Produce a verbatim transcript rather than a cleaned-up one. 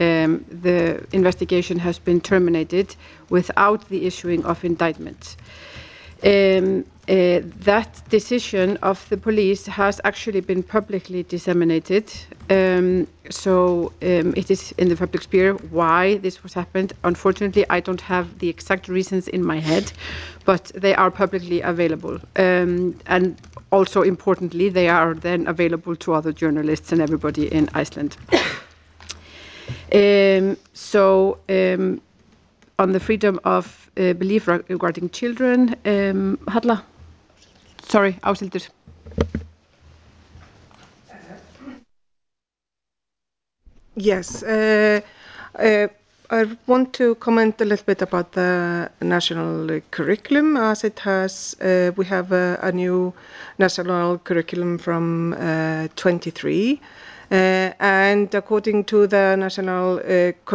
um, the investigation has been terminated without the issuing of indictment. Um, uh, that decision of the police has actually been publicly disseminated, um, so um, it is in the public sphere why this was happened. Unfortunately, I don't have the exact reasons in my head, but they are publicly available. Um, and also importantly, they are then available to other journalists and everybody in Iceland. um, so um, on the freedom of uh, belief regarding children, um, Halla. Sorry, Áshildur. Yes, uh, uh, I want to comment a little bit about the national curriculum, as it has, uh, we have a, a new national curriculum from uh, twenty-three, uh, and according to the national uh,